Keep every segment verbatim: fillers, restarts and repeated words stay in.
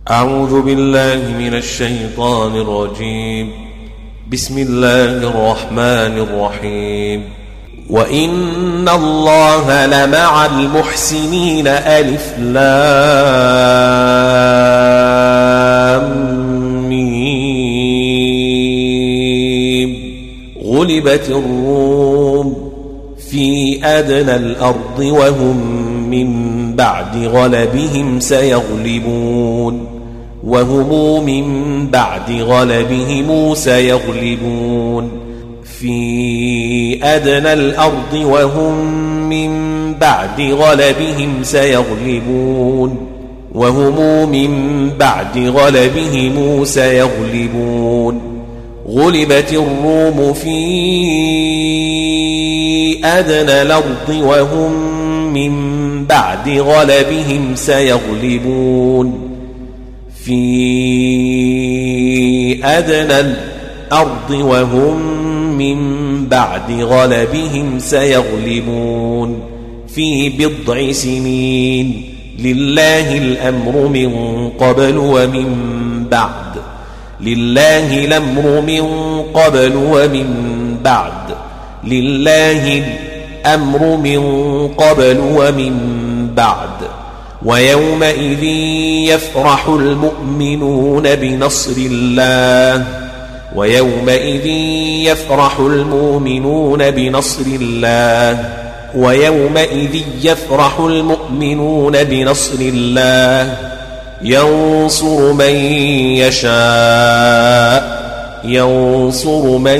أعوذ بالله من الشيطان الرجيم. بسم الله الرحمن الرحيم. وإن الله لمع المحسنين. ألف لام ميم. غلبت الروم في أدنى الأرض وهم من بعد غلبهم سيغلبون وهم من بعد غلبهم سيغلبون في أدنى الأرض وهم من بعد غلبهم سيغلبون وهم من بعد غلبهم سيغلبون غلبت الروم في أدنى الأرض وهم من بعد غلبهم سيغلبون في أدنى الأرض وهم من بعد غلبهم سيغلبون في بضع سنين لله الأمر من قبل ومن بعد لله الأمر من قبل ومن بعد لله الأمر من قبل ومن بعد ويومئذ يفرح المؤمنون بنصر الله ويومئذ يفرح المؤمنون بنصر الله ويومئذ يفرح المؤمنون بنصر الله ينصر من يشاء ينصر من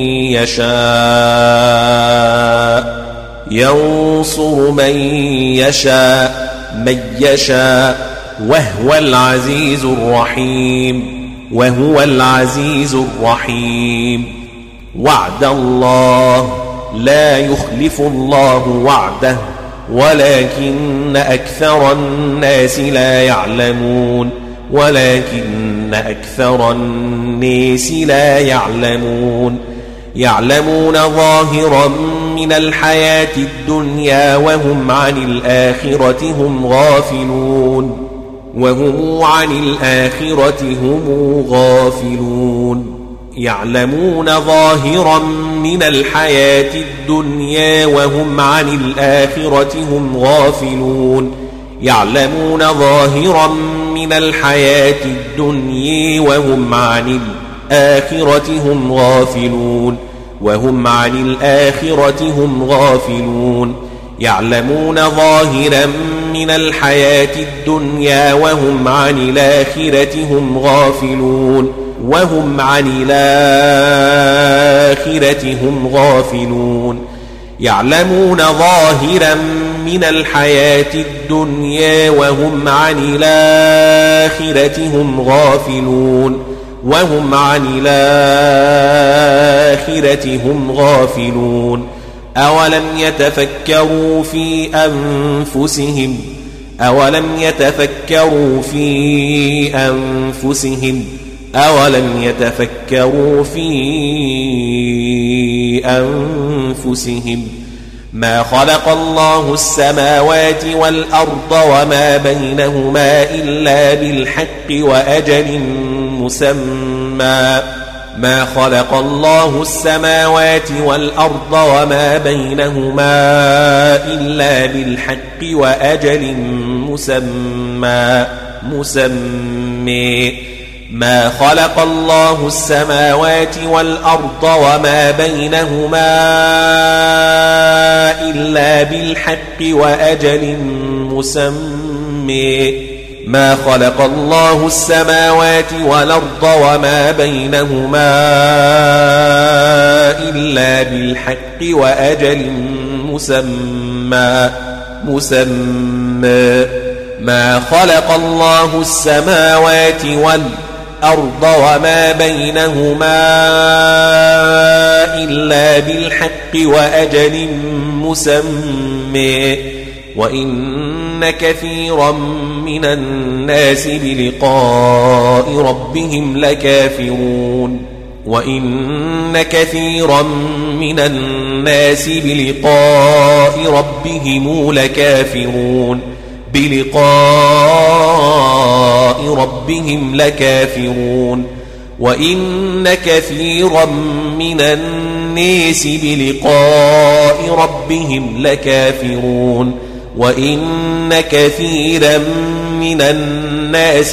يشاء ينصر من يشاء من يشاء وهو العزيز الرحيم وهو العزيز الرحيم. وعد الله لا يخلف الله وعده ولكن أكثر الناس لا يعلمون ولكن أكثر الناس لا يعلمون يعلمون ظاهرا من الحياة الدنيا وهم عن الآخرة هم غافلون وهم عن الآخرة هم غافلون يعلمون ظاهرا من الحياة الدنيا وهم عن الآخرة هم غافلون يعلمون ظاهرا من الحياة الدنيا وهم عن الآخرة هم غافلون وهم عن الآخرة هم غافلون يعلمون ظاهرا من الحياة الدنيا وهم عن الآخرة هم غافلون وهم عن الآخرة هم غافلون يعلمون ظاهرا من الحياة الدنيا وهم عن الآخرة هم غافلون وهم عن الآخرة هم غافلون أولم يتفكروا في أنفسهم أولم يتفكروا في أنفسهم أولم يتفكروا في أنفسهم ما خلق الله السماوات والأرض وما بينهما إلا بالحق وأجل مسمى ما خلق الله السماوات والأرض وما بينهما إلا بالحق وأجل مسمى مسمى ما خلق الله السماوات والأرض وما بينهما إلا بالحق وأجل مسمى ما خلق الله السماوات والأرض وما بينهما إلا بالحق وأجل مسمى مسمى ما خلق الله السماوات والأرض وما بينهما إلا بالحق وأجل مسمى وإن كثيرا من الناس بلقاء ربهم لكافرون وإن كثيرا من الناس بلقاء ربهم لكافرون بلقاء ربهم ربهم لكافرون وإن كثيرا من الناس بلقاء ربهم لكافرون وإن كثيرا من الناس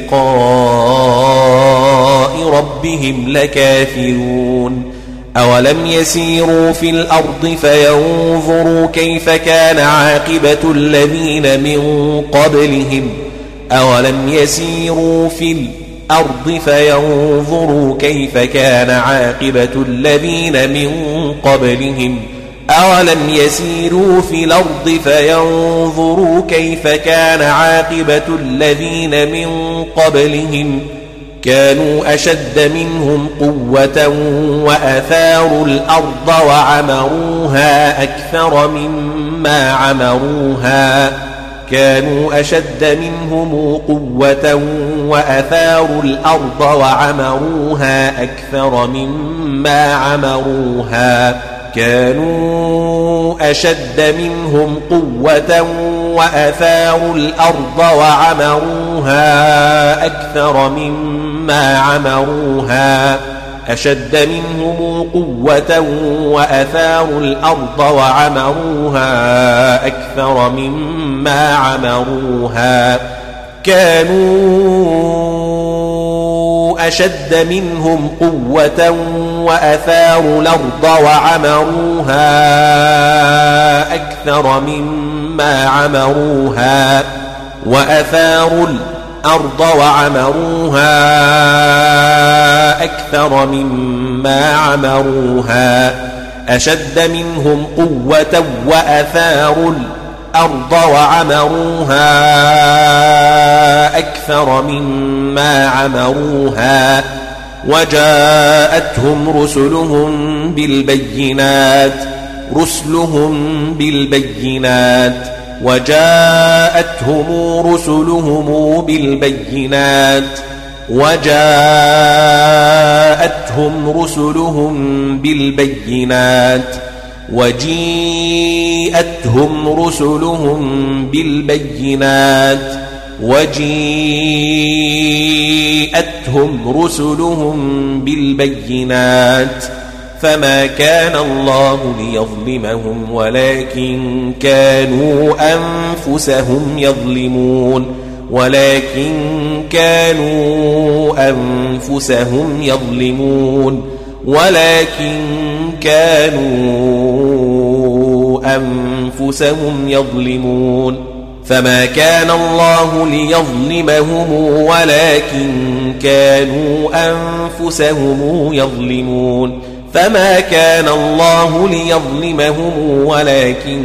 بلقاء ربهم لكافرون أولم يسيروا في الأرض فينظروا كيف كان عاقبة الذين من قبلهم أولم يسيروا في الأرض فينظروا كيف كان عاقبة الذين من قبلهم أولم يسيروا في الأرض فينظروا كيف كان عاقبة الذين من قبلهم كانوا أشد منهم قوة وأثاروا الأرض وعمروها أكثر مما عمروها كانوا أشد منهم قوة وأثاروا الأرض وعمروها أكثر مما عمروها كانوا أشد منهم قوة وأثاروا الأرض وعمروها أكثر مما عمروها أشد منهم قوة وأثاروا الأرض وعمروها أكثر مما عمروها كانوا أشد منهم قوة وأثاروا الأرض وعمروها أكثر مما عمروها وأثاروا الأرض وعمروها أكثر مما عمروها أشد منهم قوة وأثاروا الأرض وعمروها أكثر مما عمروها وجاءتهم رسلهم بالبينات رسلهم بالبينات وجاءتهم رسلهم بالبينات وجاءتهم رسلهم بالبينات وجيءتهم رسلهم بالبينات وجيءتهم رسلهم بالبينات فما كان الله ليظلمهم ولكن كانوا أنفسهم يظلمون ولكن كانوا أنفسهم يظلمون ولكن كانوا أنفسهم يظلمون فما كان الله ليظلمهم ولكن كانوا أنفسهم يظلمون فما كان الله ليظلمهم ولكن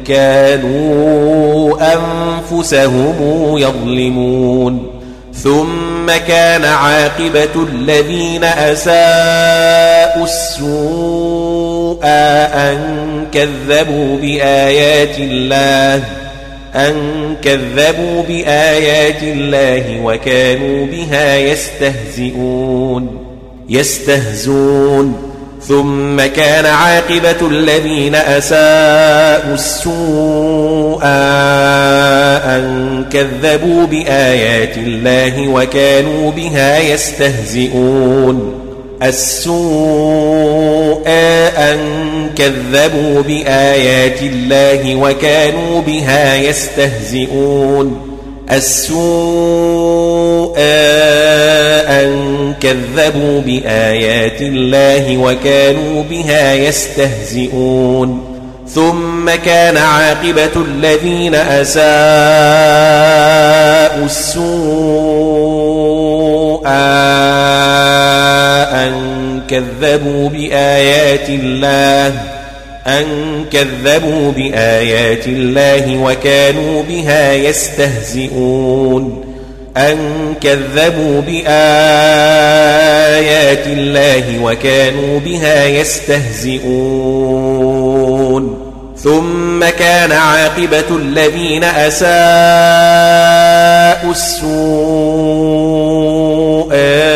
كانوا أنفسهم يظلمون ثم كان عاقبة الذين أساءوا السوء أن كذبوا بآيات الله أن كذبوا بآيات الله وكانوا بها يستهزئون يستهزون ثم كان عاقبة الذين أساءوا السوء أن كذبوا بآيات الله وكانوا بها يستهزئون السوء أن كذبوا بآيات الله وكانوا بها يستهزئون السوء أن كذبوا بآيات الله وكانوا بها يستهزئون ثم كان عاقبة الذين أساءوا السوء أن كذبوا بآيات الله أن كذبوا بآيات الله وكانوا بها يستهزئون أن كذبوا بآيات الله وكانوا بها يستهزئون ثم كان عاقبة الذين أساءوا السوء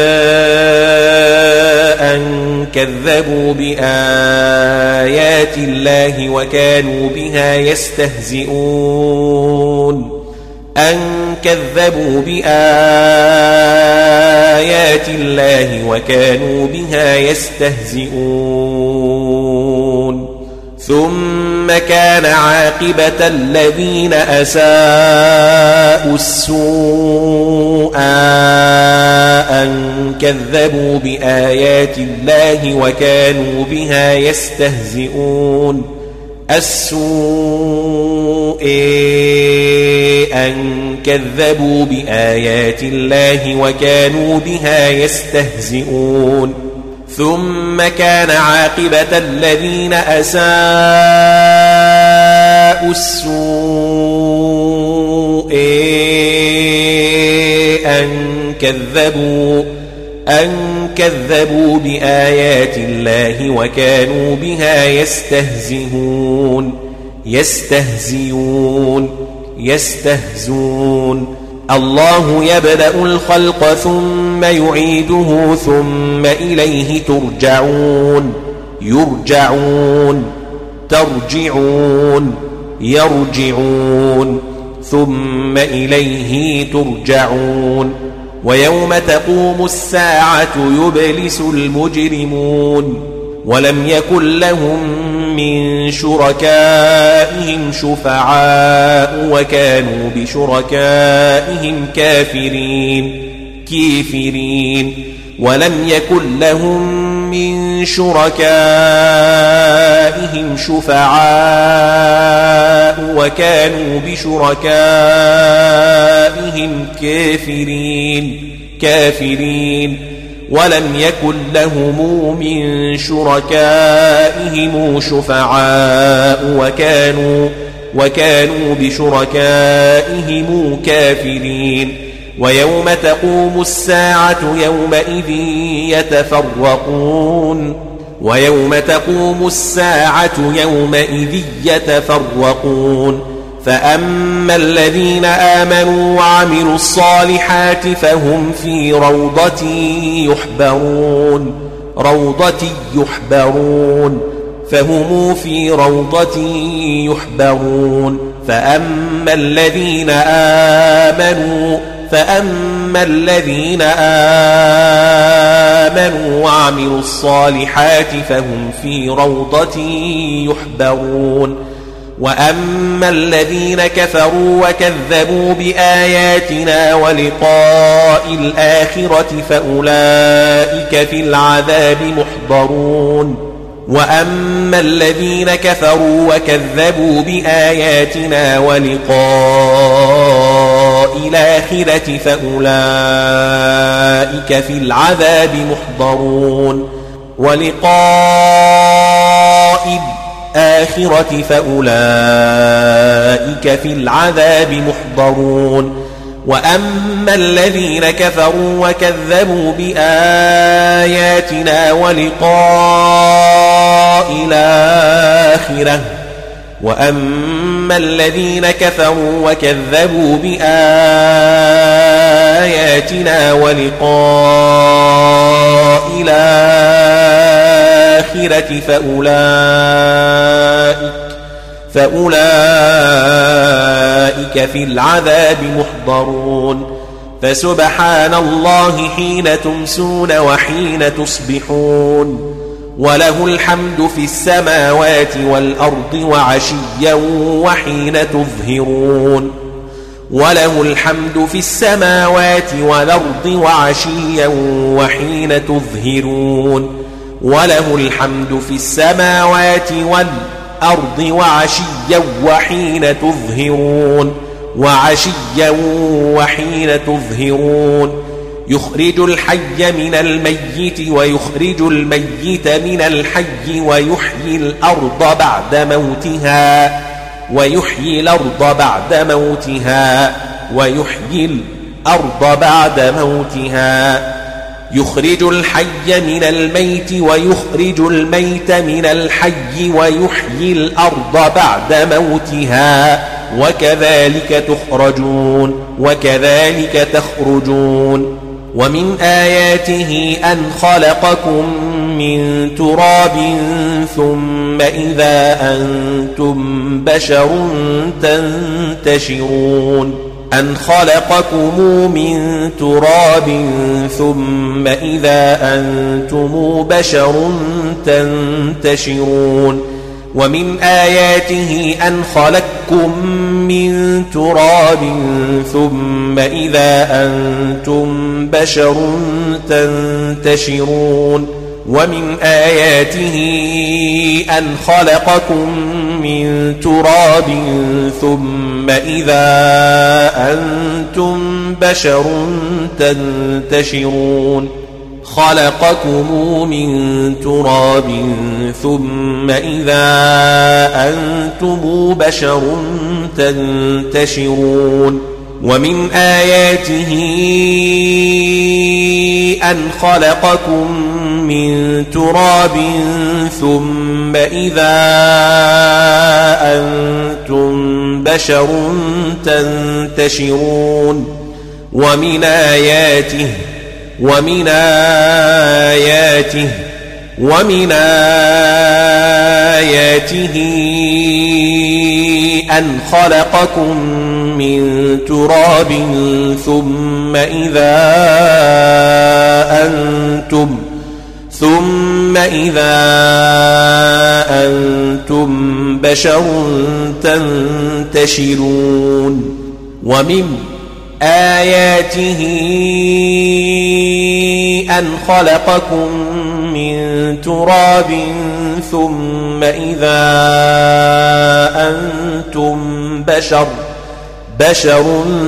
أن كذبوا بآيات الله وكانوا بها يستهزئون أن كذبوا بآيات الله وكانوا بها يستهزئون ثم كان عاقبة الذين أساءوا السوء أن كذبوا بآيات الله وكانوا بها يستهزئون السوء أن كذبوا بآيات الله وكانوا بها يستهزئون ثم كان عاقبة الذين أساءوا السوء أن كذبوا أن كذبوا بآيات الله وكانوا بها يستهزئون يستهزئون يستهزون الله يبدأ الخلق ثم يعيده ثم إليه ترجعون يرجعون ترجعون يرجعون ثم إليه ترجعون ويوم تقوم الساعة يبلس المجرمون ولم يكن لهم من شركائهم شفعاء وكانوا بشركائهم كافرين كافرين ولم يكن لهم من شركائهم شفعاء وكانوا بشركائهم كافرين كافرين ولم يكن لهم من شركائهم شفعاء وكانوا وكانوا بشركائهم كافرين ويوم تقوم الساعة يومئذ يتفرقون ويوم تقوم الساعة يومئذ يتفرقون فأما الذين آمنوا وعملوا الصالحات فهم في روضة يحبرون روضة يحبرون فهم في روضة يحبرون فأما الذين آمنوا فأما الذين آمنوا وعملوا الصالحات فهم في روضة يحبرون وأما الذين كفروا وكذبوا بآياتنا ولقاء الآخرة فأولئك في العذاب محضرون وأما الذين كفروا وكذبوا بآياتنا ولقاء الآخرة فأولئك في العذاب محضرون ولقاء الآخرة فأولئك في العذاب محضرون وأما الذين كفروا وكذبوا بآياتنا ولقاء الآخرة وأما الذين كفروا وكذبوا بآياتنا ولقاء الآخرة فأولئك فأولئك في العذاب محضرون فسبحان الله حين تمسون وحين تصبحون وله الحمد في السماوات والأرض وعشيا وحين تظهرون وله الحمد في السماوات والأرض وعشيا وحين تظهرون وله الحمد في السماوات والأرض وعشيا وحين تظهرون وعشيا وحين تظهرون يخرج الحي من الميت ويخرج الميت من الحي ويحيي الأرض بعد موتها ويحيي الأرض بعد موتها ويحيي الأرض بعد موتها يخرج الحي من الميت ويخرج الميت من الحي ويحيي الأرض بعد موتها وكذلك تخرجون وكذلك تخرجون ومن آياته أن خلقكم من تراب ثم إذا أنتم بشر تنتشرون أن خلقكم من تراب ثم إذا أنتم بشر تنتشرون ومن آياته أن خلقكم من تراب ثم إذا أنتم بشر تنتشرون ومن آياته أن خلقكم من تراب ثم إذا أنتم بشر تنتشرون خلقكم من تراب ثم إذا أنتم بشر تنتشرون ومن آياته أن خلقكم من تراب ثم إذا أنتم بشر تنتشرون ومن آياته ومن آياته ومن آياته أن خلقكم من تراب ثم إذا أنتم ثم إذا أنتم بشر تنتشرون ومن آياته أن خلقكم من تراب ثم إذا أنتم بشر بشر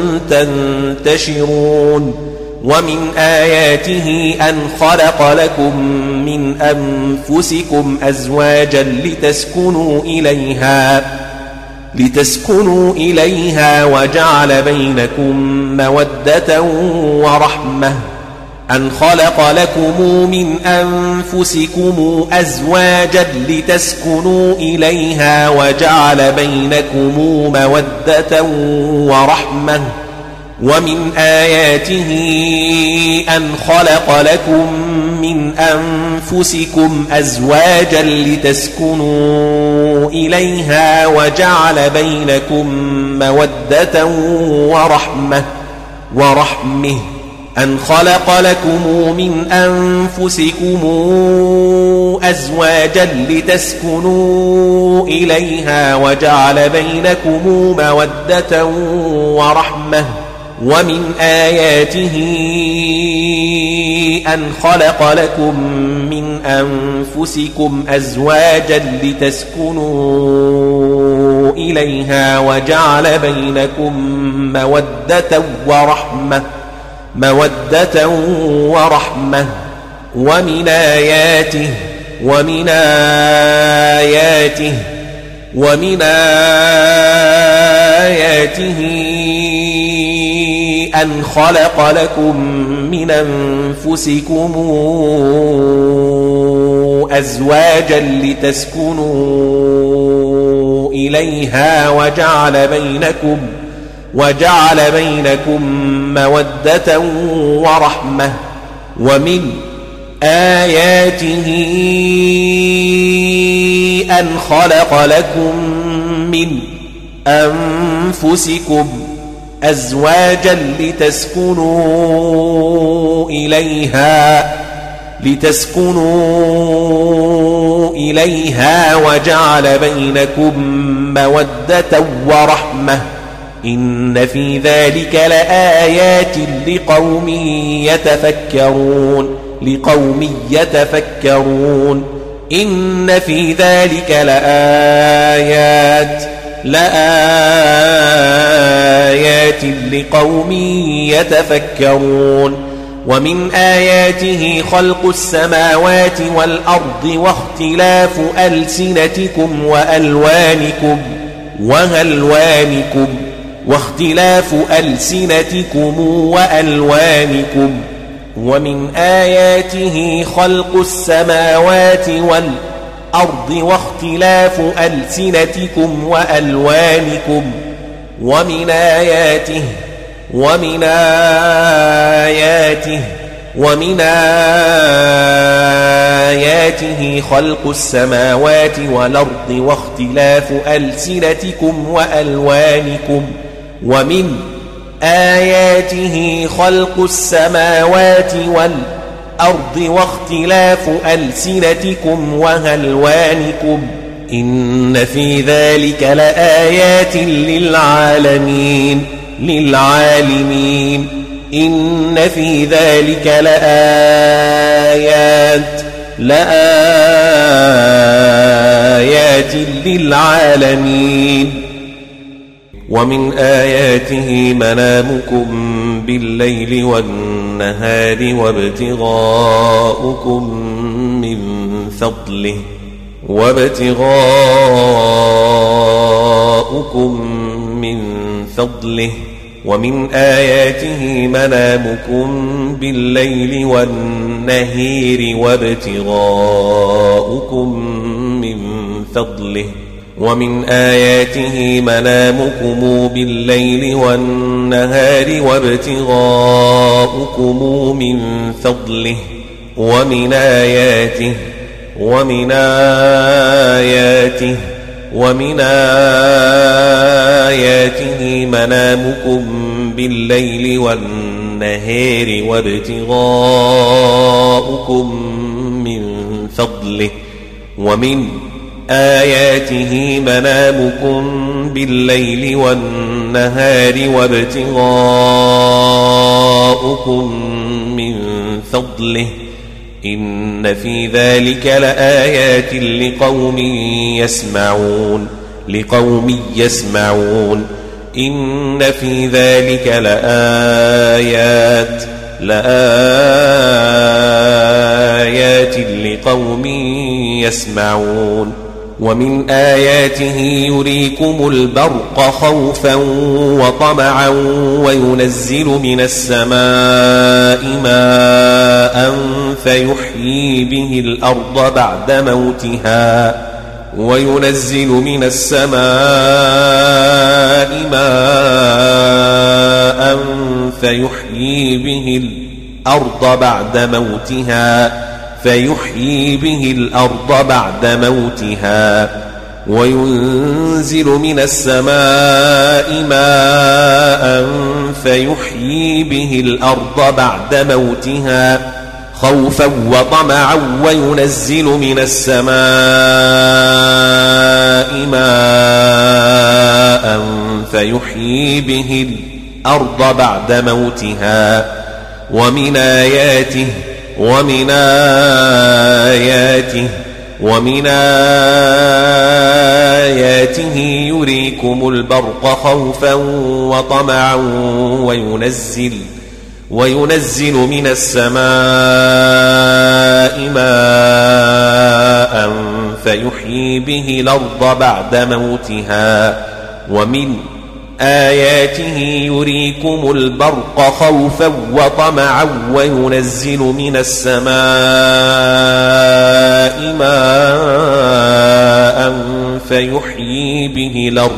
تنتشرون ومن آياته أن خلق لكم من أنفسكم أزواجا لتسكنوا إليها لتسكنوا إليها وجعل بينكم مودة ورحمة أن خلق لكم من أنفسكم أزواجا لتسكنوا إليها وجعل بينكم مودة ورحمة ومن آياته أن خلق لكم من أنفسكم أزواجا لتسكنوا إليها وجعل بينكم مودة ورحمة ورحمه أن خلق لكم من أنفسكم أزواجا لتسكنوا إليها وجعل بينكم مودة ورحمة ومن آياته أن خلق لكم من أنفسكم أزواجا لتسكنوا إليها وجعل بينكم مودة ورحمة مودة ورحمة ومن آياته ومن آياته ومن آياته أن خلق لكم من أنفسكم أزواجا لتسكنوا إليها وجعل بينكم وجعل بينكم مودة ورحمة ومن آياته أن خلق لكم من أنفسكم أزواجا لتسكنوا إليها لتسكنوا إليها وجعل بينكم مودة ورحمة إن في ذلك لآيات لقوم يتفكرون لقوم يتفكرون إن في ذلك لآيات لآيات لقوم يتفكرون ومن آياته خلق السماوات والأرض واختلاف ألسنتكم وألوانكم وألوانكم واختلاف ألسنتكم وألوانكم ومن آياته خلق السماوات والأرض واختلاف ألسنتكم وألوانكم ومن آياته ومن آياته ومن آياته خلق السماوات والأرض واختلاف ألسنتكم وألوانكم ومن آياته خلق السماوات والأرض واختلاف ألسنتكم وألوانكم إن في ذلك لآيات للعالمين للعالمين إن في ذلك لآيات لآيات للعالمين ومن آياته منامكم بالليل والنهار وابتغاؤكم من فضله وابتغاؤكم من فضله ومن آياته منامكم بالليل والنهار وابتغاؤكم من فضله ومن آياته منامكم بالليل والنهار وابتغاؤكم من فضله ومن آياته ومن آياته ومن آياته منامكم بالليل والنهار وابتغاؤكم من فضله ومن آياته منامكم بالليل والنهار وابتغاؤكم من فضله إن في ذلك لآيات لقوم يسمعون لقوم يسمعون إن في ذلك لآيات لآيات لقوم يسمعون ومن آياته يريكم البرق خوفا وطمعا وينزل من السماء ماء فيحيي به الأرض بعد موتها وينزل من السماء ماء فيحيي به الأرض بعد موتها فيحيي به الأرض بعد موتها وينزل من السماء ماء فيحيي به الأرض بعد موتها خوفا وطمعا وينزل من السماء ماء فيحيي به الأرض بعد موتها ومن آياته ومن آياته ومن آياته يريكم البرق خوفا وطمعا وينزل وينزل من السماء ماء فيحيي به الأرض بعد موتها ومن آياته يريكم البرق خوفا وطمعا وينزل من السماء ماء فيحيي به الأرض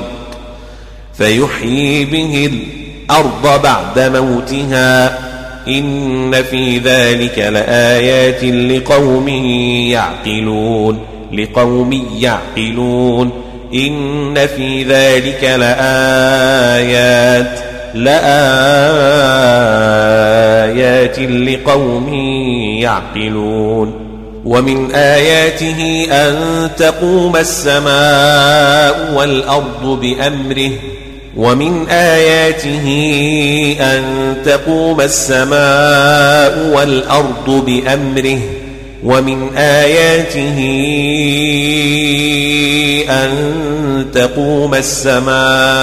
فيحيي به الأرض بعد موتها إن في ذلك لآيات لقوم يعقلون لقوم يعقلون إن في ذلك لآيات لآيات لقوم يعقلون ومن آياته أن تقوم السماء والأرض بأمره ومن آياته أن تقوم السماء والأرض بأمره ومن آياته أن تقوم السماء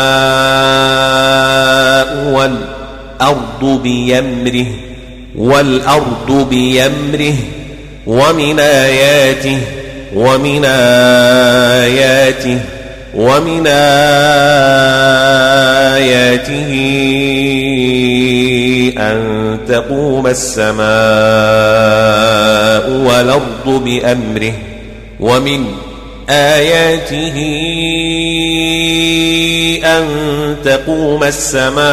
والأرض بأمره والأرض بأمره ومن آياته ومن آياته ومن آياته أن تقوم السماء والأرض بأمره ومن آياته أن تقوم السماء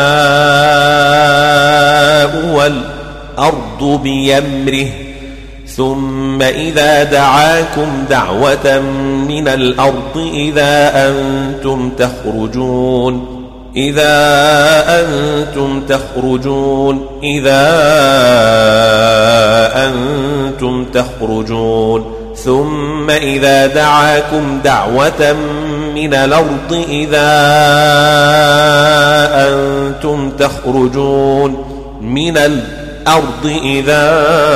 والأرض بأمره ثم إذا دعاكم دعوة من الأرض إذا أنتم تخرجون إذا أنتم تخرجون إذا أنتم تخرجون ثم إذا دعاكم دعوة من الأرض إذا أنتم تخرجون من الأرض إذا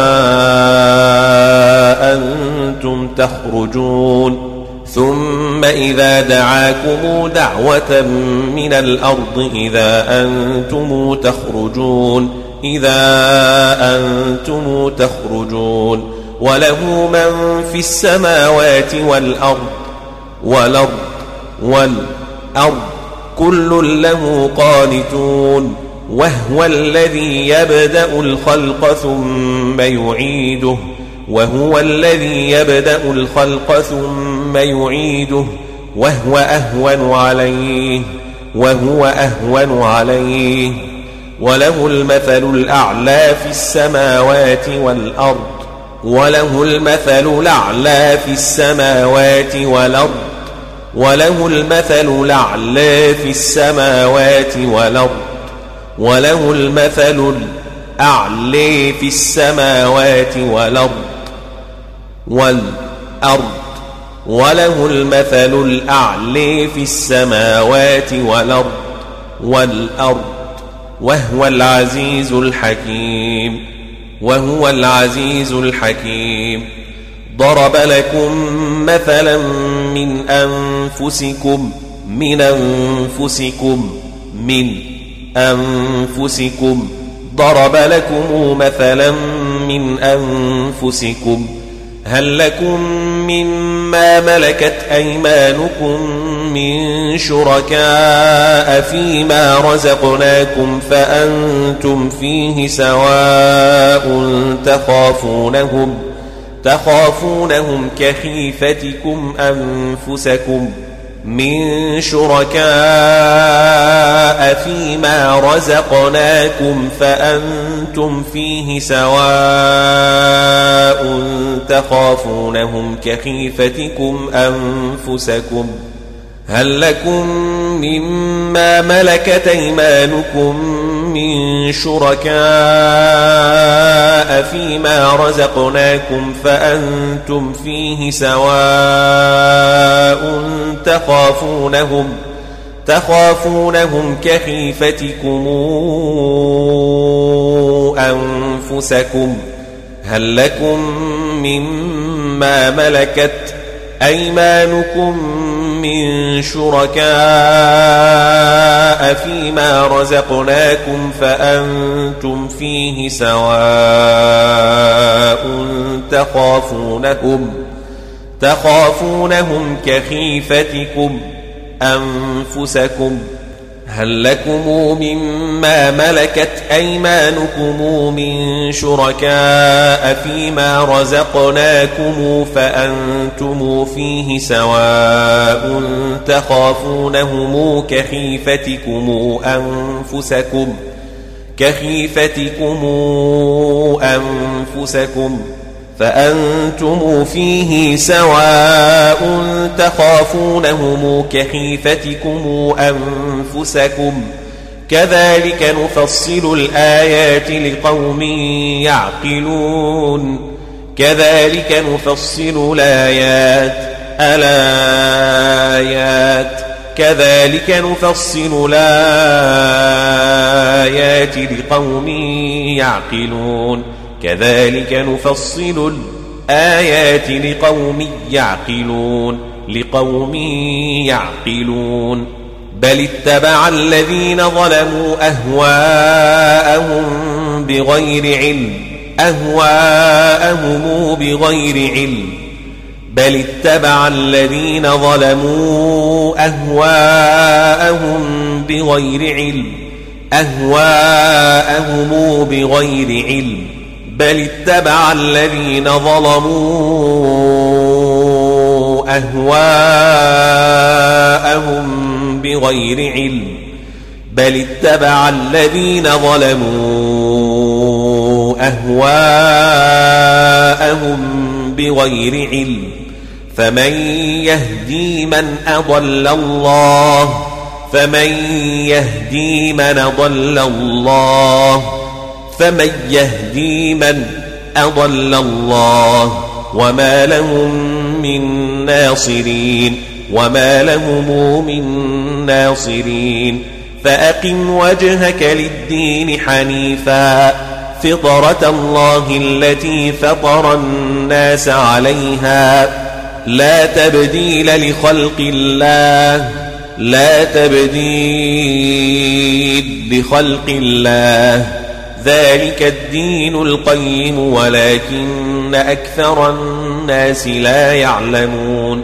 أنتم تخرجون ثم إذا دعاكم دعوة من الأرض إذا أنتم تخرجون إذا أنتم تخرجون وله من في السماوات والأرض والأرض والأرض كل له قانتون وهو الذي يبدأ الخلق ثم يعيده وهو الذي يبدأ الخلق ثم يعيده وهو أهون عليه وهو أهون عليه وله المثل الأعلى في السماوات والأرض وله المثل الأعلى في السماوات والأرض وله المثل الأعلى في السماوات والأرض وله المثل الأعلى في السماوات والأرض والأرض وله المثل الأعلى في السماوات والأرض والأرض وهو العزيز الحكيم وهو العزيز الحكيم ضرب لكم مثلا من أنفسكم من أنفسكم من أنفسكم ضرب لكم مثلا من أنفسكم هل لكم مما ملكت أيمانكم من شركاء فيما رزقناكم فأنتم فيه سواء تخافونهم تخافونهم كخيفتكم أنفسكم من شركاء فيما رزقناكم فأنتم فيه سواء تخافونهم كخيفتكم أنفسكم هل لكم مما ملكت أيمانكم من شركاء فيما رزقناكم فأنتم فيه سواء تخافونهم تخافونهم كخيفتكم أنفسكم هل لكم مما ملكت أيمانكم من شركاء فيما رزقناكم فأنتم فيه سواء تخافونهم تخافونهم كخيفتكم أنفسكم هل لكم مما ملكت أيمانكم من شركاء فيما رزقناكم فأنتم فيه سواء تخافونهم كخيفتكم أنفسكم كخيفتكم أنفسكم فأنتم فيه سواء تخافونهم كخيفتكم أنفسكم كذلك نفصل الآيات لقوم يعقلون كذلك نفصل الآيات الآيات كذلك نفصل الآيات لقوم يعقلون كذلك نفصل الآيات لقوم يعقلون لقوم يعقلون بل اتبع الذين ظلموا أهواءهم بغير علم أهواءهم بغير علم بل اتبع الذين ظلموا أهواءهم بغير علم أهواءهم بغير علم بل اتبع الذين ظلموا أهواءهم بغير علم بل اتبع الذين ظلموا أهواءهم بغير علم فمن يهدي من أضل الله فمن يهدي من أضل الله فمن يهدي من أضل الله وما لهم من ناصرين وما لهم من ناصرين فأقم وجهك للدين حنيفا فطرة الله التي فطر الناس عليها لا تبديل لخلق الله لا تبديل لخلق الله ذلك الدين القيم ولكن أكثر الناس لا يعلمون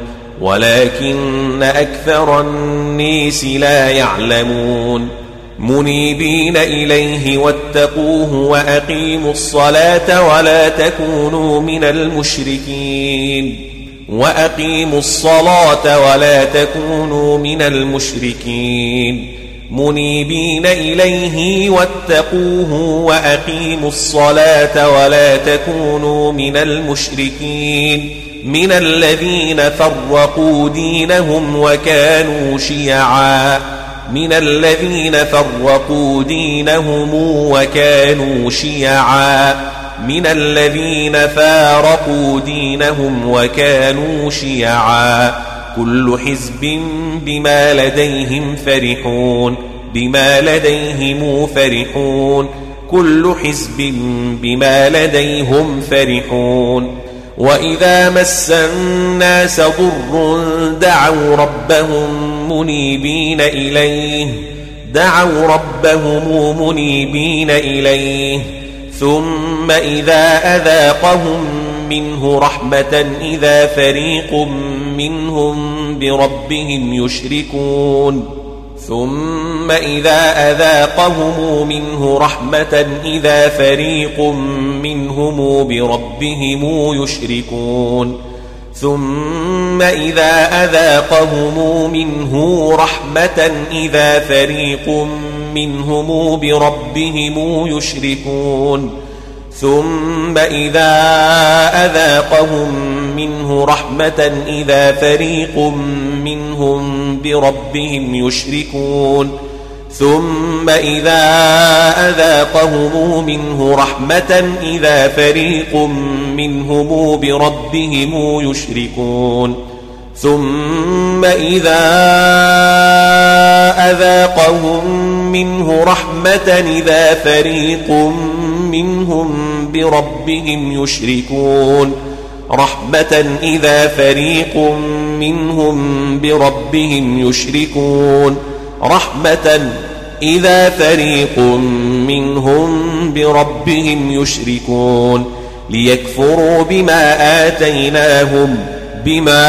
ولكن أكثر الناس لا يعلمون منيبين إليه واتقوه وأقيموا الصلاة ولا تكونوا من المشركين وأقيموا الصلاة ولا تكونوا من المشركين منيبين إليه واتقوه وأقيموا الصلاة ولا تكونوا من المشركين من الذين فرقوا دينهم وكانوا شيعا من الذين فرقوا دينهم وكانوا شيعا من الذين فارقوا دينهم وكانوا شيعا كل حزب بما لديهم فرحون بما لديهم فرحون كل حزب بما لديهم فرحون وإذا مس الناس ضر دعوا ربهم منيبين إليه دعوا ربهم منيبين إليه ثم إذا أذاقهم منه رحمة إذا فريق منهم بربهم يشركون ثم إذا أذاقهم منه رحمة إذا فريق منهم بربهم يشركون ثم إذا أذاقهم منه رحمة إذا فريق منهم بربهم يشركون ثم إذا أذاقهم منه رحمة إذا فريق منهم بربهم يشركون ثم إذا أذاقهم منه رحمة إذا فريق منهم بربهم يشركون ثم إذا أذاقهم منه رحمة إذا فريق منهم بربهم يشركون رحمة إذا فريق منهم بربهم يشركون رحمة إذا فريق منهم بربهم يشركون ليكفروا بما آتيناهم بما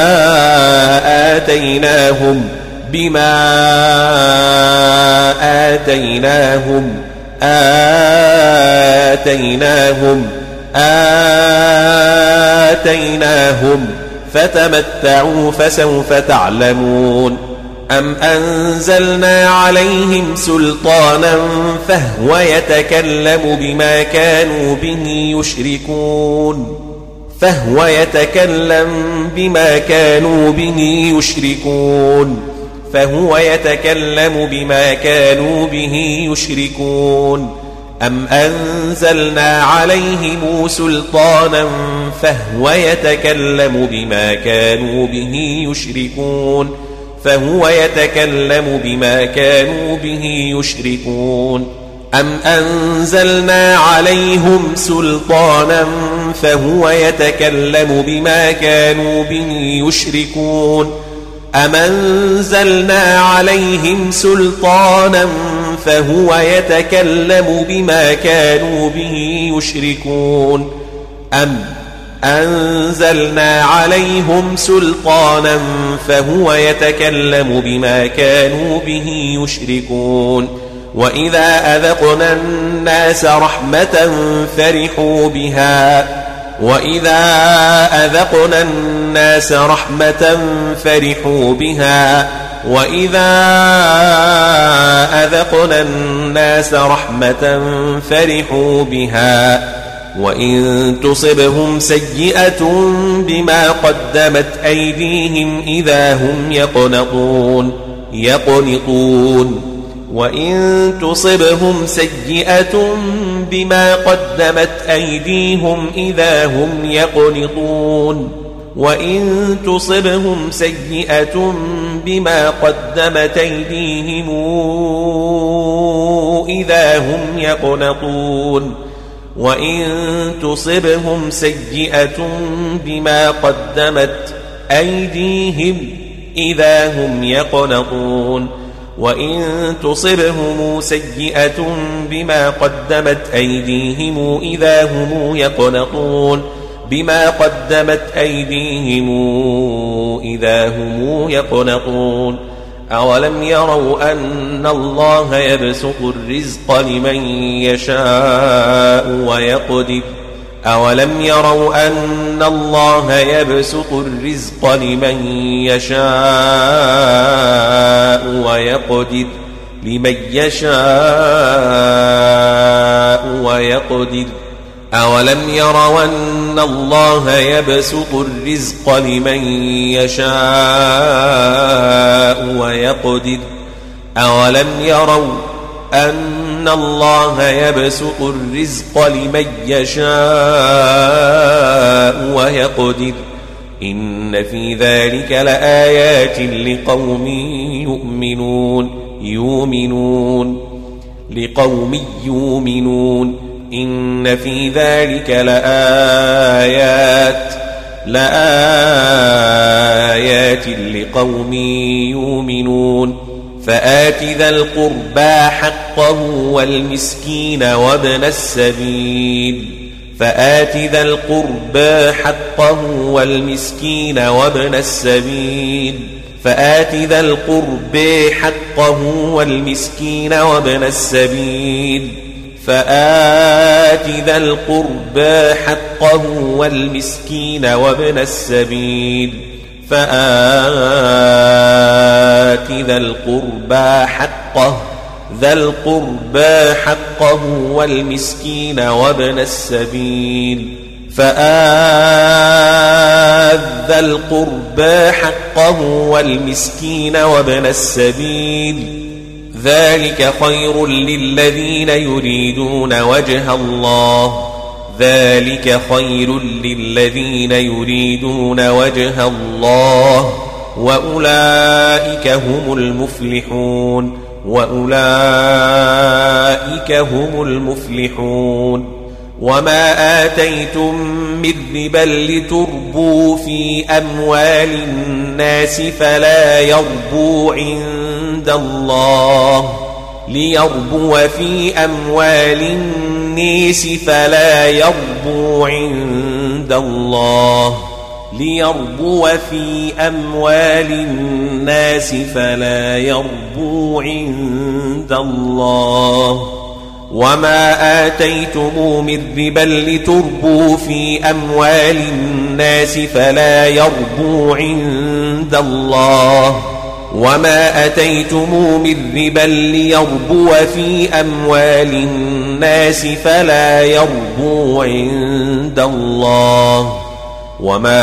آتيناهم بما آتيناهم آتيناهم آتيناهم فتمتعوا فسوف تعلمون أم أنزلنا عليهم سلطانا فهو يتكلم بما كانوا به يشركون فهو يتكلم بما كانوا به يشركون فهو يتكلم بما كانوا به يشركون أم أنزلنا عليهم سلطانا فهو يتكلم بما كانوا به يشركون فهو يتكلم بما كانوا به يشركون أم أنزلنا عليهم سلطانا فهو يتكلم بما كانوا به يشركون أم أنزلنا عليهم سلطانا فهو يتكلم بما كانوا به يشركون أم أنزلنا عليهم سلطانا فهو يتكلم بما كانوا به يشركون وإذا أذقنا الناس رحمة فرحوا بها وإذا أذقنا الناس رحمة فرحوا بها وإذا أذقنا الناس رحمة فرحوا بها وإن تصبهم سيئة بما قدمت أيديهم إذا هم يقنطون يقنطون وإن تصبهم سيئة بما قدمت أيديهم إذا هم يقنطون وإن تصبهم سيئة بما قدمت أيديهم إذا هم يقنطون وإن تصبهم سيئة بما قدمت أيديهم إذا هم يقنطون وإن تصبهم سيئة بما قدمت أيديهم إذا هم يقنطون بما قدمت أيديهم إذا هم يقنطون أولم يروا أن الله يبسط الرزق لمن يشاء ويقدر أولم يروا أن الله يبسط الرزق لمن يشاء ويقدر لمن يشاء ويقدر أولم يروا أن الله يبسط الرزق لمن يشاء ويقدر أولم يروا أن الله يبسط الرزق لمن يشاء ويقدر إن في ذلك لآيات لقوم يؤمنون يؤمنون لقوم يؤمنون إن في ذلك لآيات لآيات لقوم يؤمنون فآت ذا القربى حقه والمسكين وابن السبيل فآت ذا القربى حقه والمسكين وابن السبيل فآت ذا القربى حقه والمسكين وابن السبيل فآت ذا القربى حقه والمسكين وابن السبيل فآت ذا القربى حقه ذا القربى حقه والمسكين وابن السبيل فآت ذا القربى حقه والمسكين وابن السبيل ذلك خير للذين يريدون وجه الله ذلك خير للذين يريدون وجه الله وأولئك هم المفلحون وأولئك هم المفلحون وما آتيتم من ربا لتربوا في أموال الناس فلا يربو عند الله ليربو في أموال الناس فلا يربو عند الله ليربو في أموال الناس فلا يربو عند الله وما آتيتم من ربا لتربوا في أموال الناس فلا يربو عند الله وما أتيتم من ربا ليربو في أموال الناس فلا يربو عند الله وما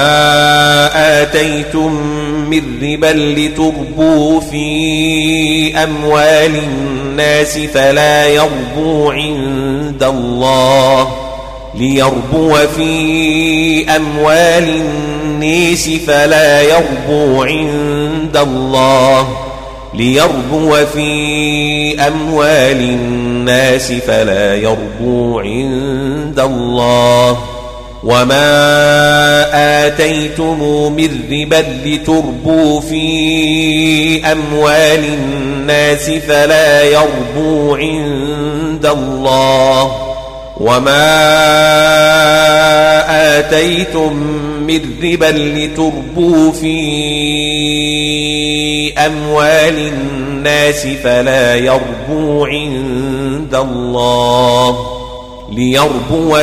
آتيتم من ربا لتربوا في أموال الناس فلا يربو عند الله ليربو في أموال الناس فلا يربو عند الله ليربو في أموال الناس فلا يربو عند الله وما آتيتم من ربا لتربوا في أموال الناس فلا يربو عند الله وما آتيتم من ربا لتربوا في أموال الناس فلا يربو عند الله ليربو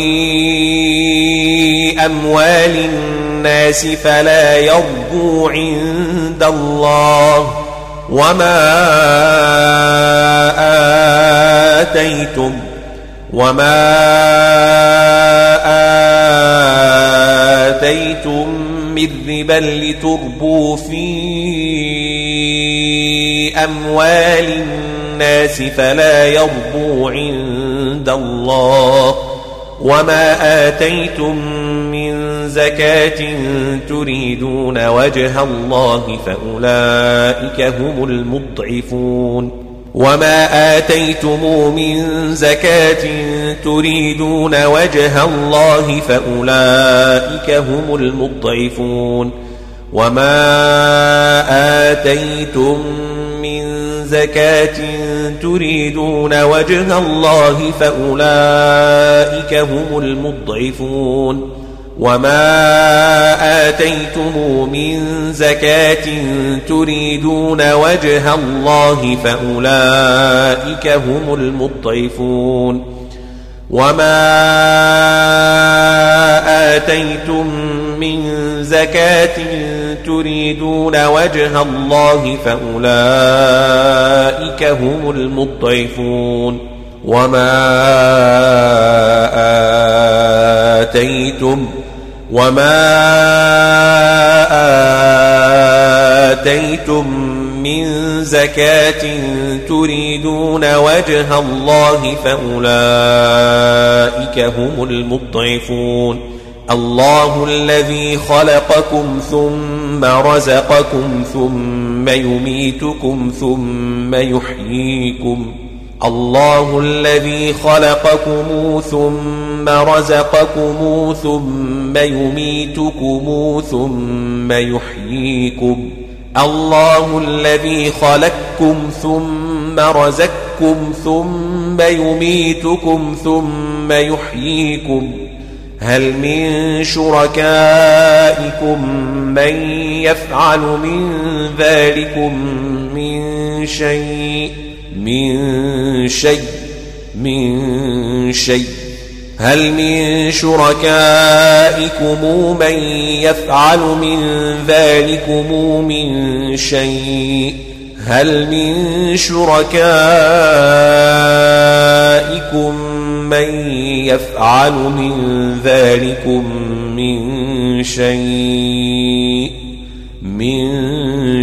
في أموال الناس فلا يربو عند الله وما آتيتم وما آتيتم من ربا لتربوا في أموال الناس فلا يربو عند الله وما آتيتم من زكاة تريدون وجه الله فأولئك هم المضعفون وما آتيتم من زكاة تريدون وجه الله فأولئك هم المضعفون وما آتيتم من زكاة تريدون وجه الله فأولئك هم المضعفون وما آتيتم من زكاة تريدون وجه الله فأولئك هم المضعفون وما آتيتم من زكاة تريدون وجه الله فأولئك هم المضعفون وما آتيتم وما آتيتم من زكاة تريدون وجه الله فأولئك هم المضعفون الله الذي خلقكم ثم رزقكم ثم يميتكم ثم يحييكم الله الذي خلقكم ثم رزقكم ثم يميتكم ثم يحييكم الله الذي خلقكم ثم رزقكم ثم يميتكم ثم يحييكم هل من شركائكم من يفعل من ذلكم من شيء من شيء من شيء هل من شركائكم من يفعل من ذلكم من شيء هل من شركائكم من يفعل من ذلكم من شيء من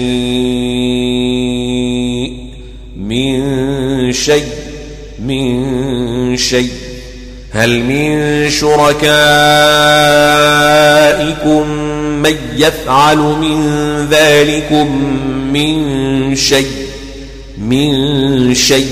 شيء من شيء من شيء هل من شركائكم من يفعل من ذلكم من شيء من شيء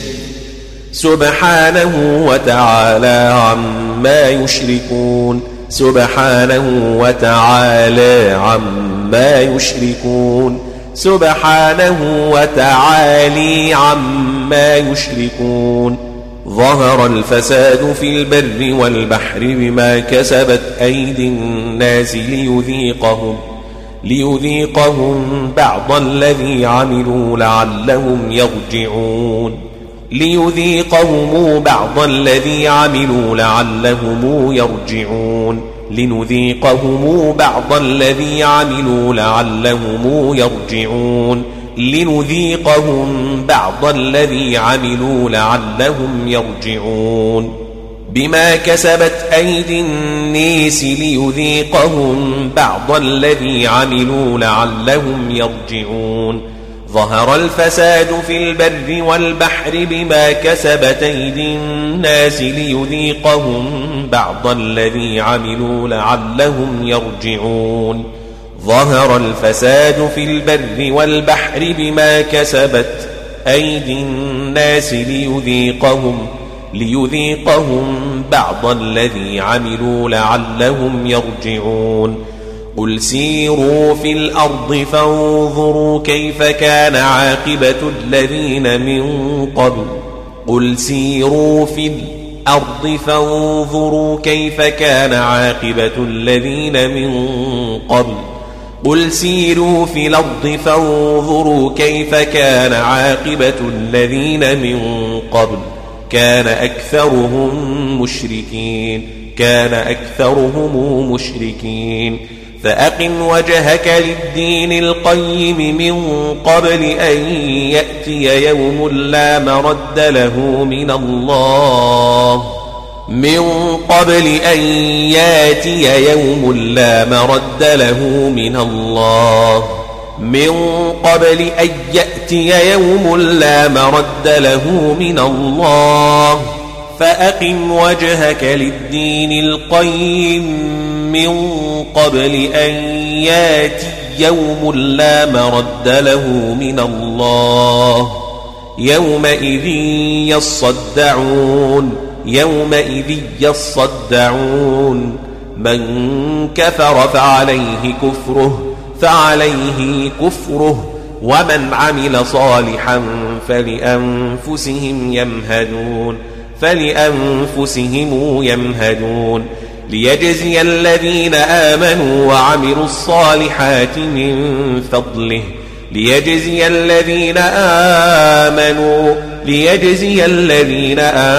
سبحانه وتعالى عما يشركون سبحانه وتعالى عما يشركون سبحانه وتعالى عما يشركون ظهر الفساد في البر والبحر بما كسبت أيدي الناس ليذيقهم ليذيقهم بعض الذي عملوا لعلهم يرجعون ليذيقهم بعض الذي عملوا لعلهم يرجعون لنذيقهم بعض الذي عملوا لعلهم يرجعون لنذيقهم بعض الذي عملوا لعلهم يرجعون بما كسبت أيدي الناس ليذيقهم بعض الذي عملوا لعلهم يرجعون ظهر الفساد في البر والبحر بما كسبت أيدي الناس ليذيقهم بعض الذي عملوا لعلهم يرجعون ظهر الفساد في البر والبحر بما كسبت أيدي الناس ليذيقهم ليذيقهم بعض الذي عملوا لعلهم يرجعون قل سيروا في الأرض فانظروا كيف كان عاقبة الذين من قبل قل سيروا في الأرض فانظروا كيف كان عاقبة الذين من قبل قل سيروا في الأرض فانظروا كيف كان عاقبة الذين من قبل كان أكثرهم مشركين كان أكثرهم مشركين فأقم وجهك للدين القيم من قبل أن يأتي يوم لا مرد له من الله من قبل أن يأتي يوم لا مرد له من الله من قبل أن يأتي يوم لا مرد له من الله فأقم وجهك للدين القيم من قبل أن يأتي يوم لا مرد له من الله يومئذ يصدعون يومئذ يصدعون من كفر فعليه كفره فعليه كفره ومن عمل صالحا فلأنفسهم يمهدون فلأنفسهم يمهدون ليجزي الذين آمنوا وعملوا الصالحات من فضله ليجزي الذين آمنوا ليجزي الذين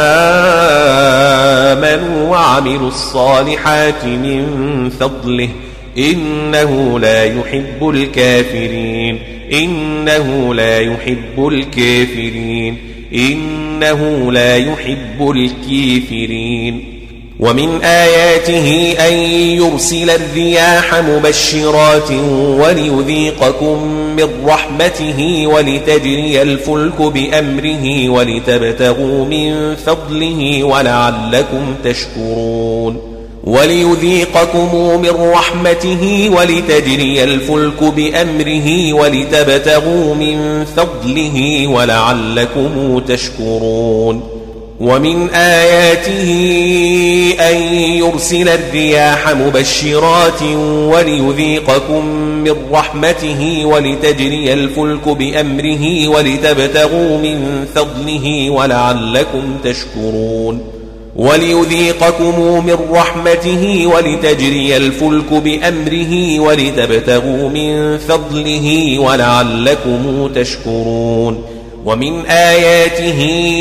آمنوا وعملوا الصالحات من فضله إنه لا يحب الكافرين إنه لا يحب الكافرين إنه لا يحب الكافرين ومن آياته أن يرسل الرياح مبشرات وليذيقكم من رحمته ولتجري الفلك بأمره ولتبتغوا من فضله ولعلكم تشكرون وليذيقكم من رحمته ولتجري الفلك بأمره ولتبتغوا من فضله ولعلكم تشكرون ومن آياته أن يرسل الرياح مبشرات وليذيقكم من رحمته ولتجري الفلك بأمره ولتبتغوا من فضله ولعلكم تشكرون وليذيقكم من رحمته ولتجري الفلك بأمره ولتبتغوا من فضله ولعلكم تشكرون ومن آياته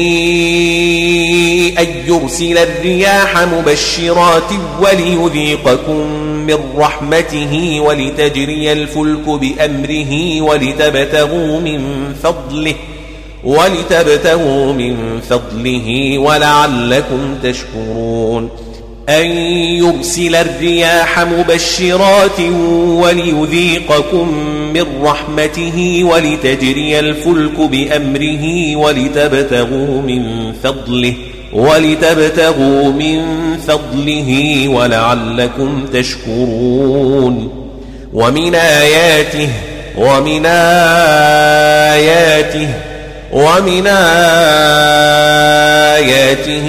أن يرسل الرياح مبشرات وليذيقكم من رحمته ولتجري الفلك بأمره ولتبتغوا من فضله ولتبتغوا من فضله ولعلكم تشكرون أن يرسل الرياح مبشرات وليذيقكم من رحمته ولتجري الفلك بأمره ولتبتغوا من فضله ولتبتغوا من فضله ولعلكم تشكرون ومن آياته ومن آياته ومن آياته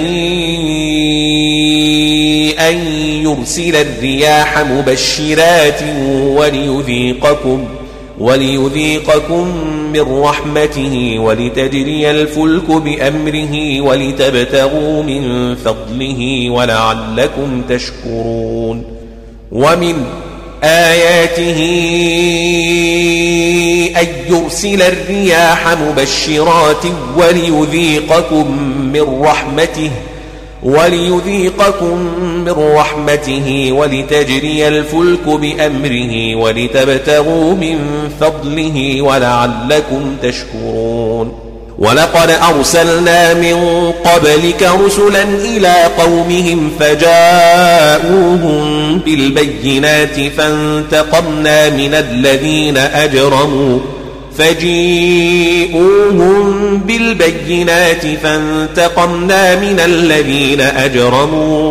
أن يرسل الرياح مبشرات وليذيقكم وليذيقكم من رحمته ولتجري الفلك بأمره ولتبتغوا من فضله ولعلكم تشكرون ومن آياته أن يرسل الرياح مبشرات وليذيقكم من رحمته وليذيقكم من رحمته ولتجري الفلك بأمره ولتبتغوا من فضله ولعلكم تشكرون ولقد أرسلنا من قبلك رسلا إلى قومهم فجاءوهم بالبينات فانتقمنا من الذين أجرموا فجيءوهم بالبينات فانتقمنا من الذين أجرموا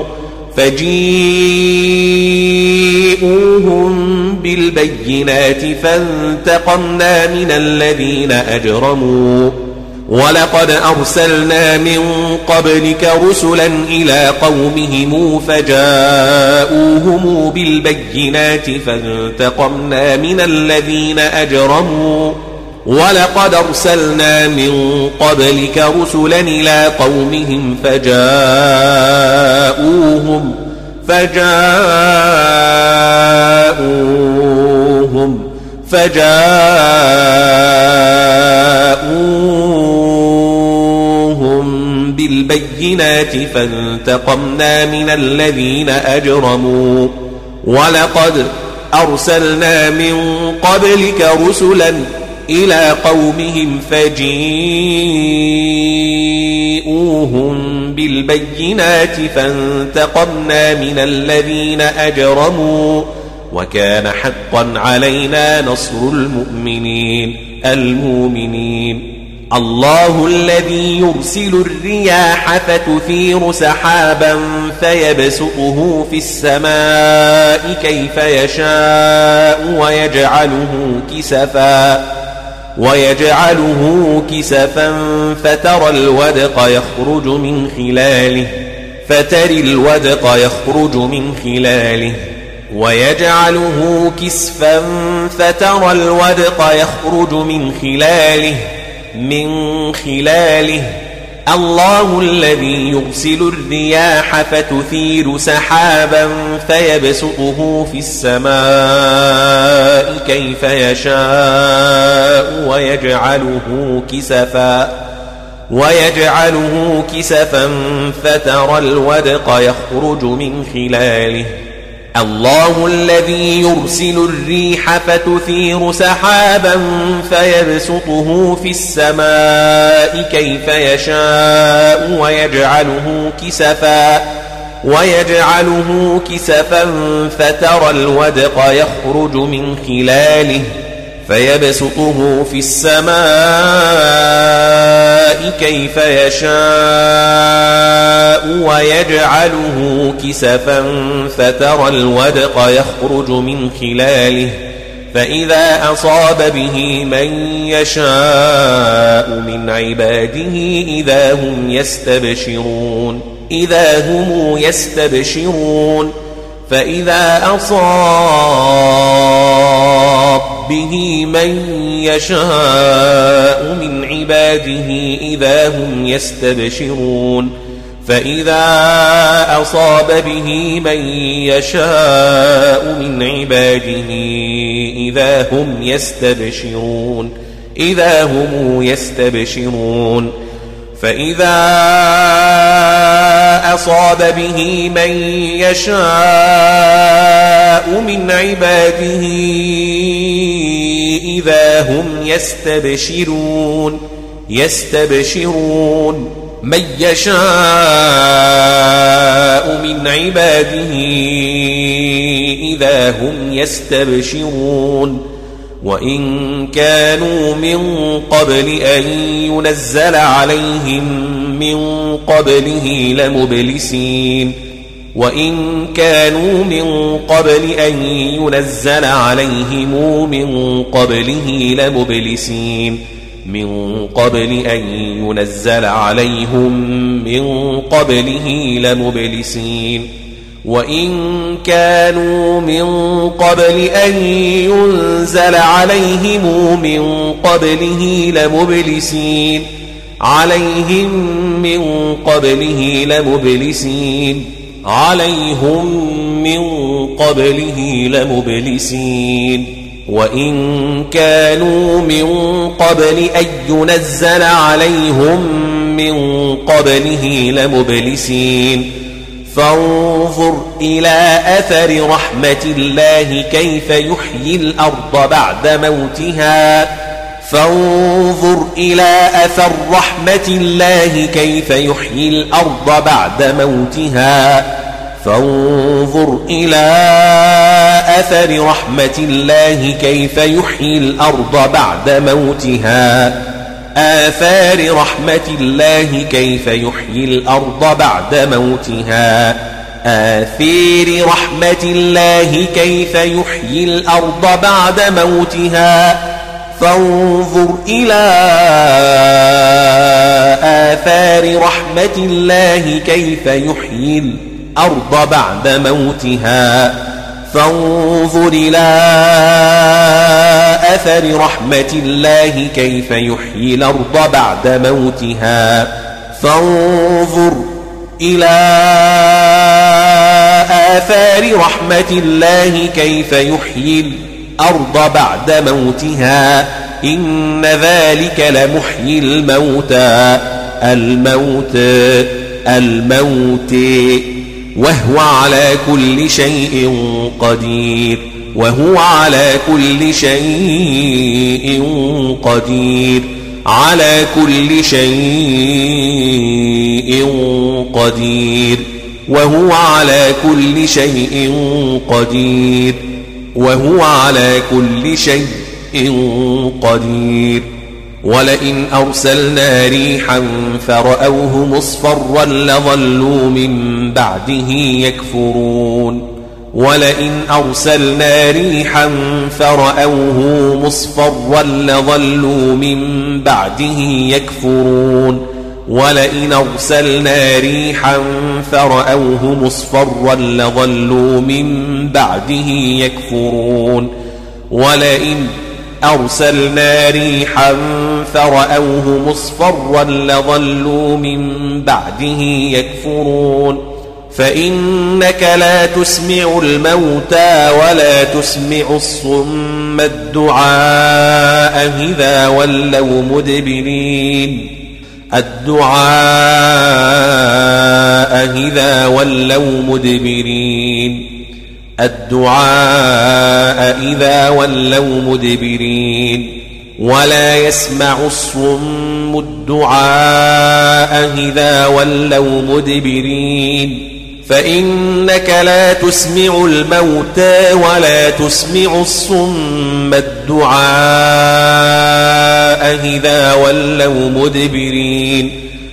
فجيءوهم بالبينات فانتقمنا من الذين أجرموا ولقد أرسلنا من قبلك رسلا إلى قومهم فجاءوهم بالبينات فانتقمنا من الذين أجرموا ولقد أرسلنا من قبلك رسلا إلى قومهم فجاءوهم فجاءوهم فجاءوهم بالبينات فانتقمنا من الذين أجرموا ولقد أرسلنا من قبلك رسلا إلى قومهم فجيءوهم بالبينات فانتقمنا من الذين أجرموا وكان حقا علينا نصر المؤمنين المؤمنين الله الذي يرسل الرياح فتثير سحابا فيبسطه في السماء كيف يشاء ويجعله كسفا ويجعله كسفا فترى الودق يخرج من خلاله فترى الودق يخرج من خلاله ويجعله كسفا فترى الودق يخرج من خلاله من خلاله الله الذي يرسل الرياح فتثير سحابا فيبسطه في السماء كيف يشاء ويجعله كسفا ويجعله كسفا فترى الودق يخرج من خلاله الله الذي يرسل الريح فتثير سحابا فيبسطه في السماء كيف يشاء ويجعله كسفا ويجعله كسفا فترى الودق يخرج من خلاله فيبسطه في السماء كيف يشاء ويجعله كسفا فترى الودق يخرج من خلاله فإذا أصاب به من يشاء من عباده إذا هم يستبشرون إذا هم يستبشرون فإذا أصاب به من يشاء من عباده إذا هم يستبشرون فإذا أصاب به من يشاء من عباده إذا هم يستبشرون إذا هم يستبشرون فإذا أصاب به من يشاء من عباده إذا هم يستبشرون يستبشرون من يشاء من عباده إذا هم يستبشرون وإن كانوا من قبل أن ينزل عليهم من قبله لمبلسين وإن كانوا من قبل أن ينزل عليهم من قبله لمبلسين من قبل أن ينزل عليهم من قبله لمبلسين وإن كانوا من قبل أن ينزل عليهم من قبله لمبلسين عليهم من قبله لمبلسين عليهم من قبله لمبلسين وإن كانوا من قبل أن ينزل عليهم من قبله لمبلسين فانظر إلى أثر رحمة الله كيف يحيي الأرض بعد موتها فانظر إلى أثر رحمة الله كيف يحيي الأرض بعد موتها فانظر إلى أثر رحمة الله كيف يحيي الأرض بعد موتها آثار رحمة الله كيف يحيي الأرض بعد موتها آثار رحمة الله كيف يحيي الأرض بعد موتها فانظر إلى آثار رحمة الله كيف يحيي الأرض بعد موتها فانظر إلى أثر رحمة الله كيف يحيي الأرض بعد موتها فانظر إلى آثار رحمة الله كيف يحيي الأرض بعد موتها إن ذلك لمحيي الموتى الموت الموت وهو على كل شيء قدير وهو على كل شيء قدير على كل شيء قدير وهو على كل شيء قدير وهو على كل شيء قدير. ولئن أرسلنا ريحا فرأوه مصفرا لظلوا من بعده يكفرون ولئن أرسلنا ريحا فرأوه مصفرا لظلوا من بعده يكفرون ولئن أرسلنا ريحا فرأوه مصفرا لظلوا من بعده يكفرون ولئن أرسلنا ريحا فرأوه مصفرا لظلوا من بعده يكفرون فإنك لا تسمع الموتى ولا تسمع الصم الدعاء إذا ولوا مدبرين الدعاء إذا ولوا مدبرين الدعاء إذا ولوا مدبرين ولا يسمع الصم الدعاء إذا ولوا مدبرين فإنك لا تسمع الموتى ولا تسمع الصم الدعاء إذا ولوا مدبرين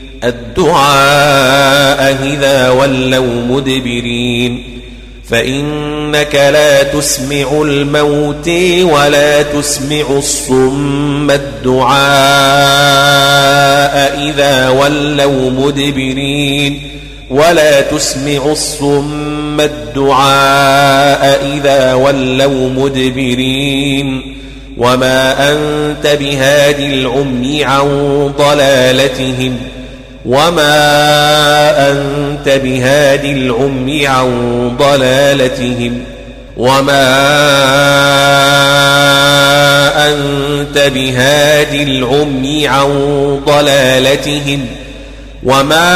الدعاء إذا ولوا مدبرين فإنك لا تسمع الموتى ولا تسمع الصم الدعاء إذا ولوا مدبرين ولا تسمع الصم الدعاء إذا ولوا مدبرين وما أنت بهاد العمي عن ضلالتهم وما أنت بهاد العمي عن ضلالتهم وما أنت بهاد العمي عن ضلالتهم وما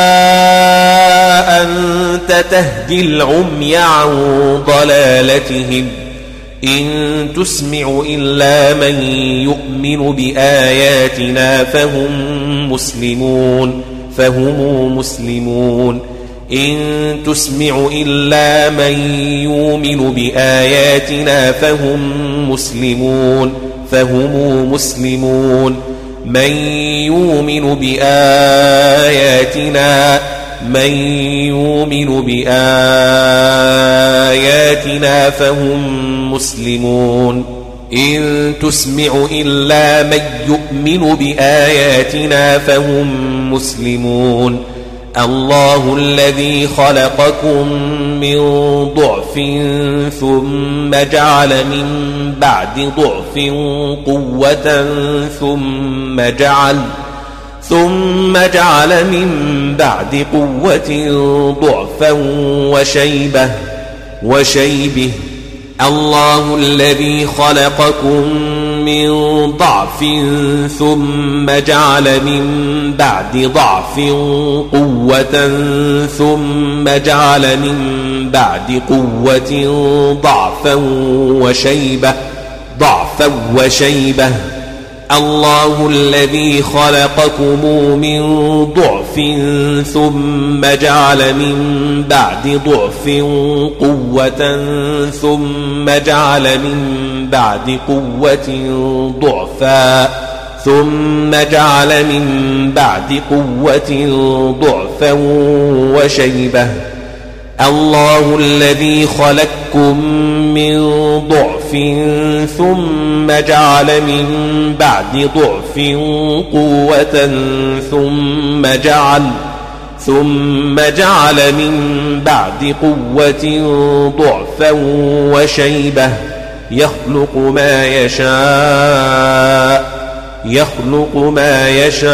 أنت تهدي العمي عن ضلالتهم إن تسمع إلا من يؤمن بآياتنا فهم مسلمون فهم مسلمون إن تسمع إلا من يؤمن بآياتنا فهم مسلمون فهم مسلمون من يؤمن بآياتنا من يؤمن بآياتنا فهم مسلمون إن تسمع إلا من يؤمن بآياتنا فهم مسلمون الله الذي خلقكم من ضعف ثم جعل من بعد ضعف قوة ثم جعل ثم جعل من بعد قوة ضعفا وشيبة وشيبه الله الذي خلقكم من ضعف ثم جعل من بعد ضعف قوة ثم جعل من بعد قوة ضعفا وشيبة ضعفا وشيبة الله الذي خلقكم من ضعف ثم جعل من بعد ضعف قوة ثم جعل من بعد قوة ضعفا ثم جعل من بعد قوة ضعفا وشيبة الله الذي خلقكم من ضعف ثم جعل من بعد ضعف قوة ثم جعل ثم جعل من بعد قوة ضعفا وشيبة يخلق ما يشاء يخلق ما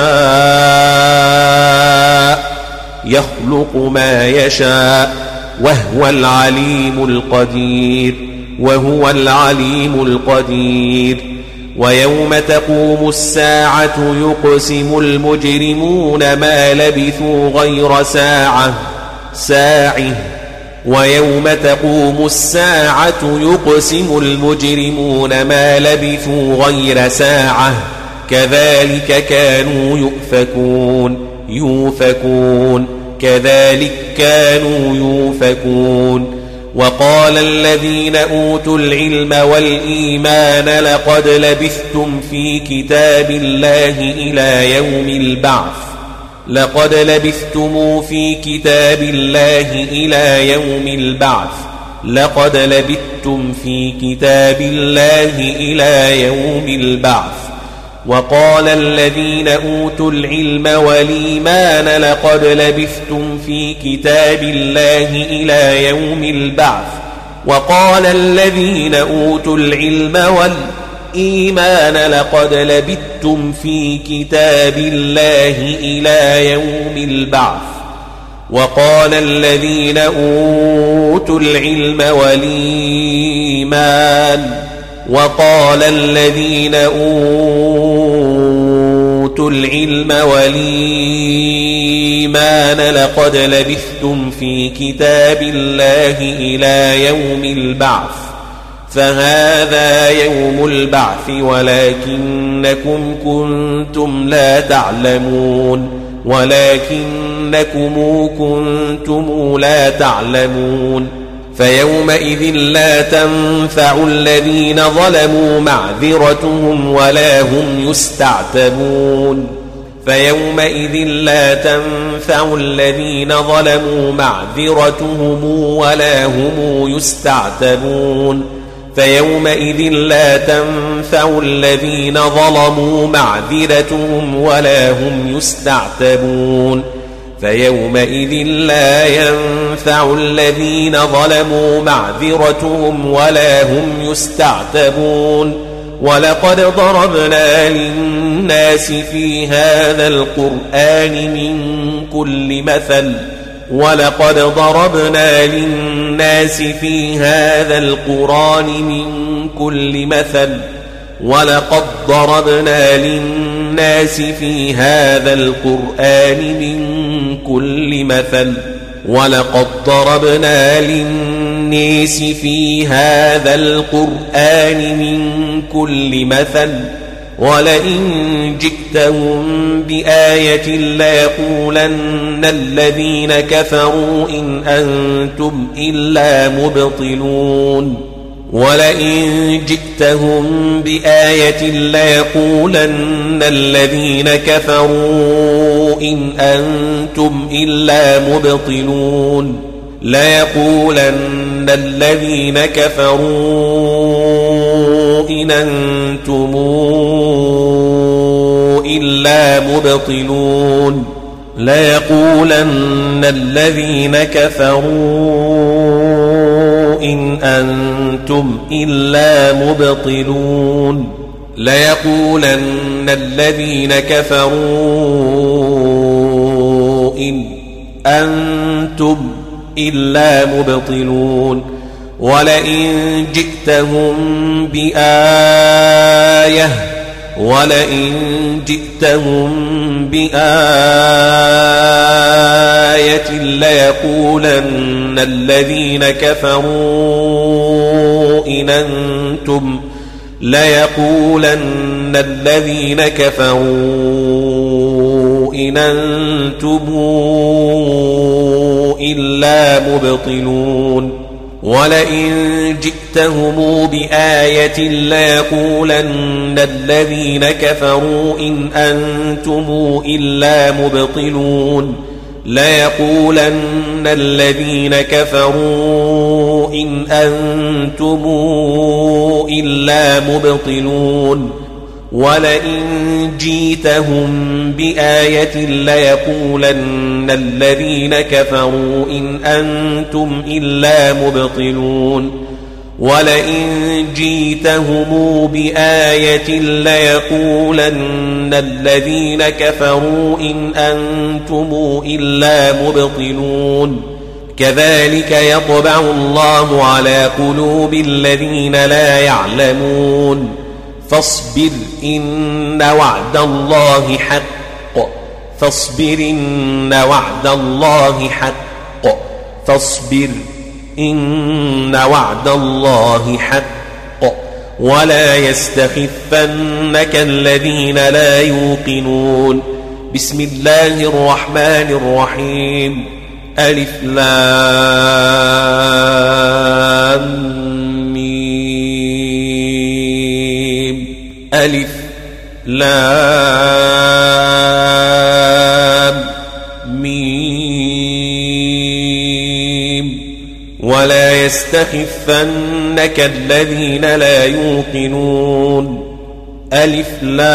يشاء يخلق ما يشاء وهو العليم القدير وهو العليم القدير ويوم تقوم الساعة يقسم المجرمون ما لبثوا غير ساعة ساعة ويوم تقوم الساعة يقسم المجرمون ما لبثوا غير ساعة كذلك كانوا يؤفكون يوفكون كذلك كانوا يوفكون وقال الذين أوتوا العلم والإيمان لقد لبثتم في كتاب الله إلى يوم البعث لقد لبثتم في كتاب الله إلى يوم البعث لقد لبثتم في كتاب الله إلى يوم البعث وقال الذين أوتوا العلم والإيمان لقد لبثتم في كتاب الله إلى يوم البعث وقال الذين أوتوا العلم والإيمان لقد لبثتم في كتاب الله إلى يوم البعث وقال الذين أوتوا العلم والإيمان وقال الذين أوتوا العلم والإيمان لقد لبثتم في كتاب الله إلى يوم البعث فهذا يوم البعث ولكنكم كنتم لا تعلمون ولكنكم كنتم لا تعلمون فيومئذ لا تنفع الذين ظلموا معذرتهم ولا هم يستعتبون فيومئذ لا تنفع الذين ظلموا معذرتهم ولا هم يستعتبون فيومئذ لا تنفع الذين ظلموا معذرتهم ولا هم يستعتبون فيومئذ لا ينفع الذين ظلموا معذرتهم ولا هم يستعتبون ولقد ضربنا للناس في هذا القرآن من كل مثل ولقد ضربنا للناس في هذا القرآن من كل مثل ولقد ضربنا للناس في هذا القرآن من كل مثل ولقد ضربنا للناس في هذا القرآن من كل مثل ولئن جئتهم بآية ليقولن الذين كفروا إن أنتم إلا مبطلون ولئن جئتهم بآية ليقولن الذين كفروا إن أنتم إلا مبطلون ليقولن الذين كفروا إن أنتم إلا مبطلون ليقولن الذين كفروا إن أنتم إلا مبطلون ليقولن الذين كفروا إن أنتم إلا مبطلون ولئن جئتهم بآية ولئن جئتهم بآية ليقولن الذين كفروا إن أنتم ليقولن الذين كفروا إن أنتم إلا مبطلون ولئن جئتهم بآية ليقولن الذين كفروا إن أنتم إلا مبطلون ليقولن الذين كفروا إن أنتم إلا مبطلون ولئن جئتهم بآية ليقولن الذين كفروا إن أنتم إلا مبطلون ولئن جئتهم بآية ليقولن الذين كفروا إن أنتم إلا مبطلون كذلك يطبع الله على قلوب الذين لا يعلمون فاصبر إن وعد الله حق فاصبر إن وعد الله حق فاصبر إن وعد الله حق ولا يستخفنك الذين لا يوقنون بسم الله الرحمن الرحيم ألف لام ألف لام ميم ولا يستخفنك الذين لا يوقنون ألف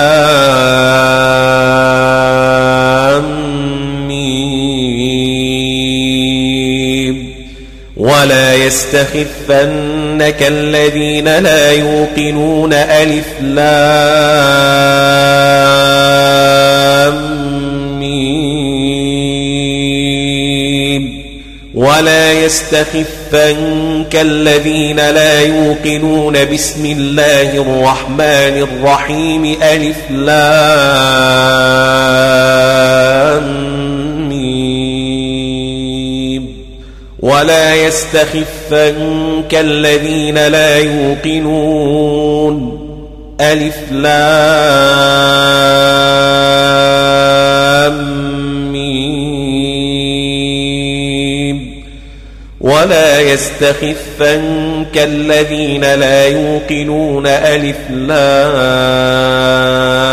لام ميم ولا يستخفنك الذين لا يوقنون ألف لام ميم ولا يستخفنك الذين لا يوقنون بسم الله الرحمن الرحيم ألف لام ولا يستخفنك الذين لا يوقنون ألف لام ميم ولا يستخفنك الذين لا يوقنون ألف لام